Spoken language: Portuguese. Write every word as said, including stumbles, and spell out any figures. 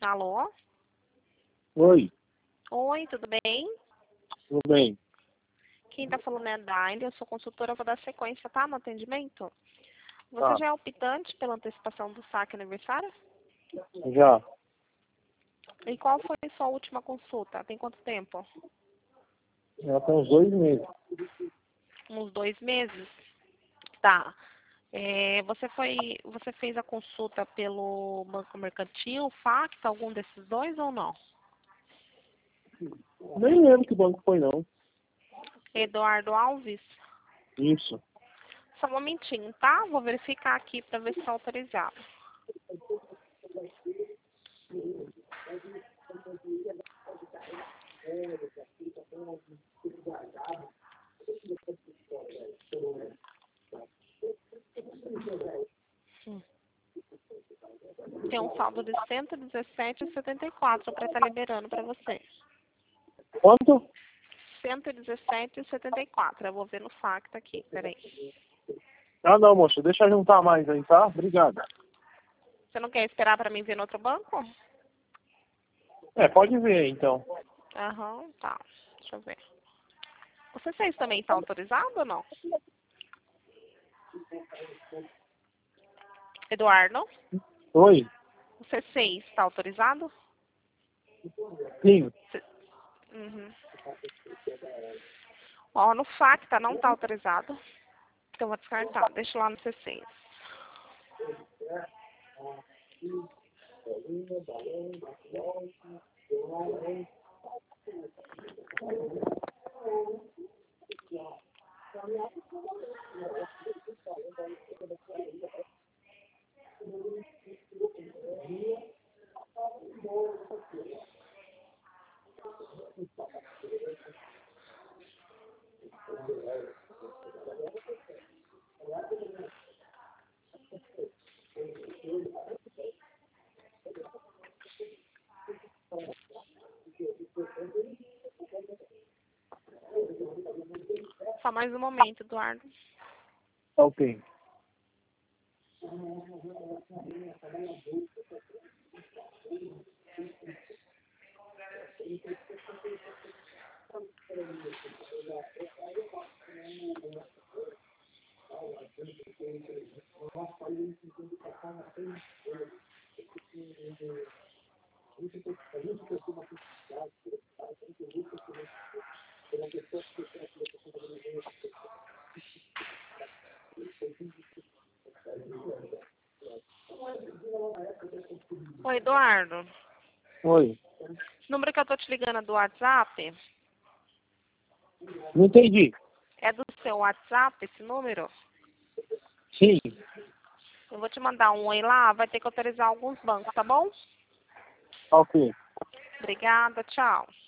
Alô? Oi, Oi, tudo bem? tudo bem? Quem tá falando é a Daile, eu sou consultora, vou dar sequência, tá, no atendimento? Você Tá, já é optante pela antecipação do saque aniversário? já. E qual foi a sua última consulta? Tem quanto tempo? Já tem uns dois meses. Uns dois meses? Tá. É, você foi, você fez a consulta pelo Banco Mercantil, Fax, algum desses dois ou não? Nem lembro que banco foi, não. Eduardo Alves? Isso. Só um momentinho, tá? Vou verificar aqui para ver se está autorizado. Hum. Tem um saldo de cento e dezessete vírgula setenta e quatro para estar liberando para você. Quanto? cento e dezessete vírgula setenta e quatro. Eu vou ver no Facta aqui, peraí. Ah, não, moça. Deixa eu juntar mais aí, tá? Obrigado. Você não quer esperar para mim ver no outro banco? É, pode ver aí, então. Aham, tá. Deixa eu ver. O C seis também está autorizado ou não? Eduardo? Oi? O C seis está autorizado? Sim. C- Uhum. Ó, no Facta não está autorizado. Então vou descartar. Deixa lá no C seis. Só mais um momento, Eduardo. Ok. Oi, Eduardo. Oi. Esse número que eu tô te ligando é do WhatsApp? Não entendi. É do seu WhatsApp esse número? Sim. Eu vou te mandar um oi lá, vai ter que autorizar alguns bancos, tá bom? Ok. Obrigada, tchau.